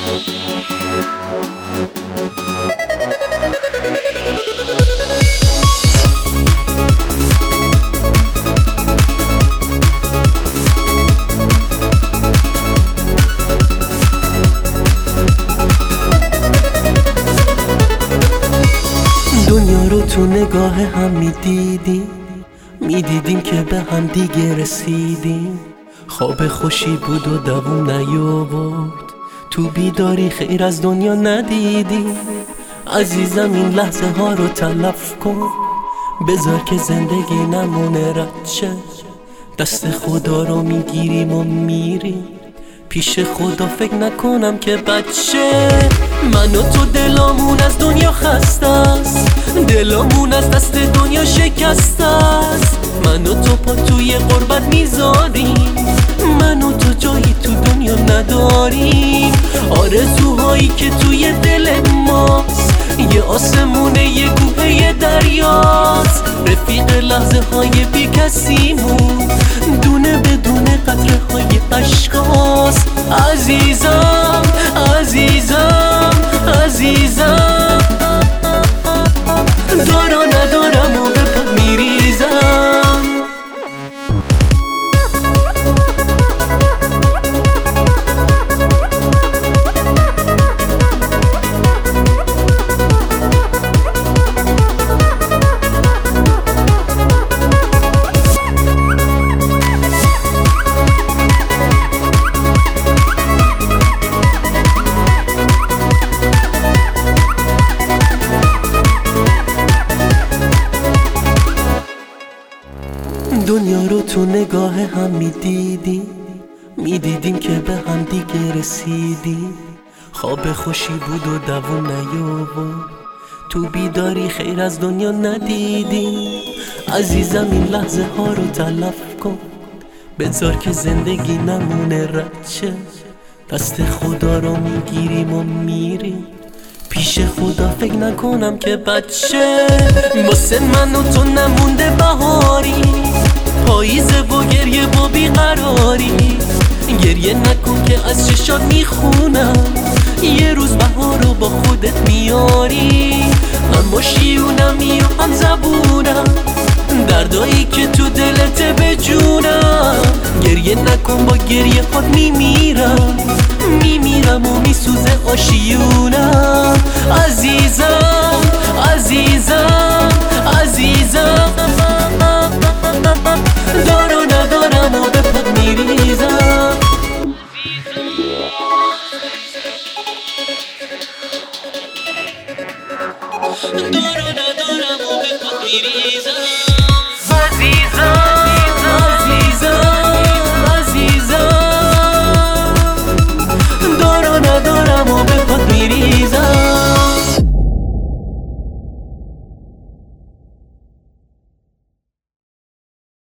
دنیا رو تو نگاه هم میدیدیم که به هم دیگه رسیدیم. خواب خوشی بود و دووم نیاورد، تو بیداری خیر از دنیا ندیدیم. عزیزم این لحظه ها رو تلف کن، بذار که زندگی نمونه رد شه. دست خدا رو میگیریم و میریم پیش خدا، فکر نکنم که بچه. من و تو دلامون از دنیا خسته است، دلامون از دست دنیا شکسته است. من و تو پا توی غربت میذاریم، من و تو جایی تو دنیا نداریم. آرزوهایی که توی دل ماست یه آسمونه، یه کوه، یه دریاست. رفیق لحظه های بی کسیمون، دونه بدونه قطره های عشقاست. عزیزم عزیزم عزیزم، دارا ندارم و به پا میریزم. دنیا رو تو نگاه هم میدیدیم که به هم دیگه رسیدیم. خواب خوشی بود و دووم نیاورد، تو بیداری خیر از دنیا ندیدیم. عزیزم این لحظه ها رو تلف کن، بذار که زندگی نمونه رد شه. دست خدا رو میگیریم و میریم پیش خدا، فکر نکنم که بچه. واسه من و تو نمونده بهاری، پاییزه و گریه و بیقراری. گریه نکن که از چشات میخونم، یه روز بهار رو با خودت میاری. اما شیونمی و هم زبونم، دردایی که تو دلت به جونم. گریه نکن با گریه خود میمیرم و میسوزه آشیونم. عزیزم عزیزم عزیزم، دارو ندارم و به پات میریزم. دارو ندارم و به پات میریزم.